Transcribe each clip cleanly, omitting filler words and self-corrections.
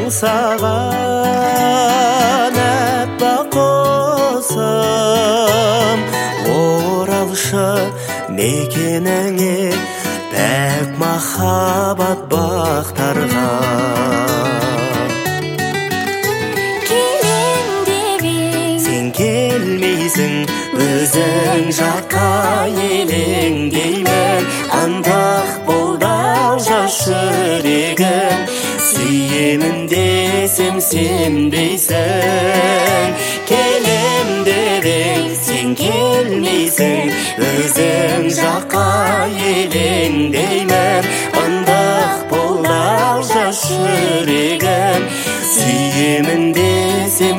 саған аппақ құсым, оралшы мекеніңе пәк махаббат бақтарға. Келем деп ең, Сен келмейсің, өзің жаққа елеңдеймін. Андақ болдау жас жүрегім, сүйемін десем сенбейсің. Келем деп ең, сен келмейсің, өзің жаққа елеңдеймін. Андақ болдау жас жүрегім, сүйемін десем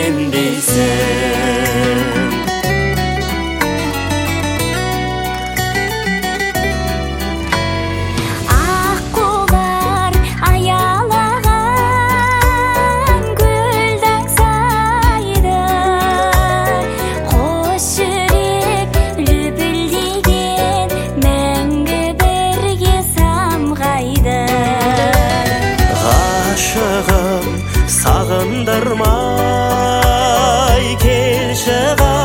сенбейсің. аққулар аялаған гүлдің сайды, қос жүрек лүпілдеген мәңгі бірге самғайды. Ғашығым сағындырмай келші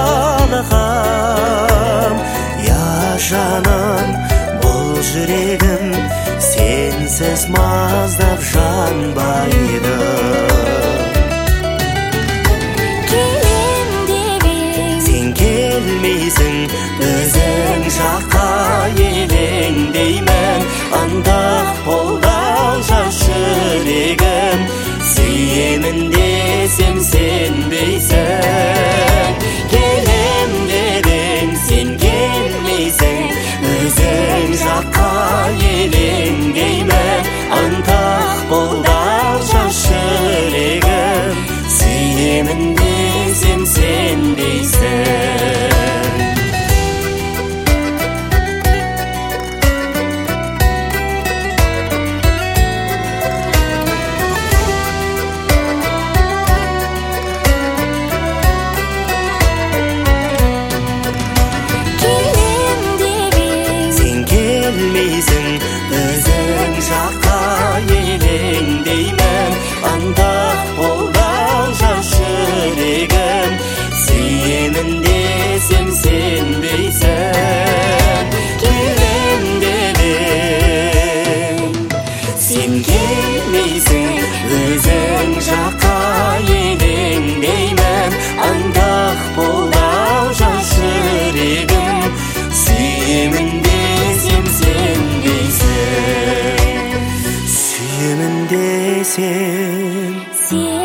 қалқам, я жаным бұл жүрегім сенсіз маздап жанбайды. Келем деп ең, Сен келмейсің, өзің жаққа елеңдеймін. Андақ болдау жас жүрегім, сүйемін десем сенбейсің. Келем дедің, сен келмейсің, өзің жаққа елеңдеймін. Андақ болдау жас жүрегім, сүйемін десем сенбейсің. келем деп ең, Сен келмейсің, өзің жаққа елеңдеймін. Андақ болдау жас жүрегім, сүйемін десем сенбейсің. Келем дедің, сен келмейсің, өзің жаққа елеңдеймін. Андақ болдау жас жүрегім, сүйемін десем сенбейсің. Сүйемін десем сен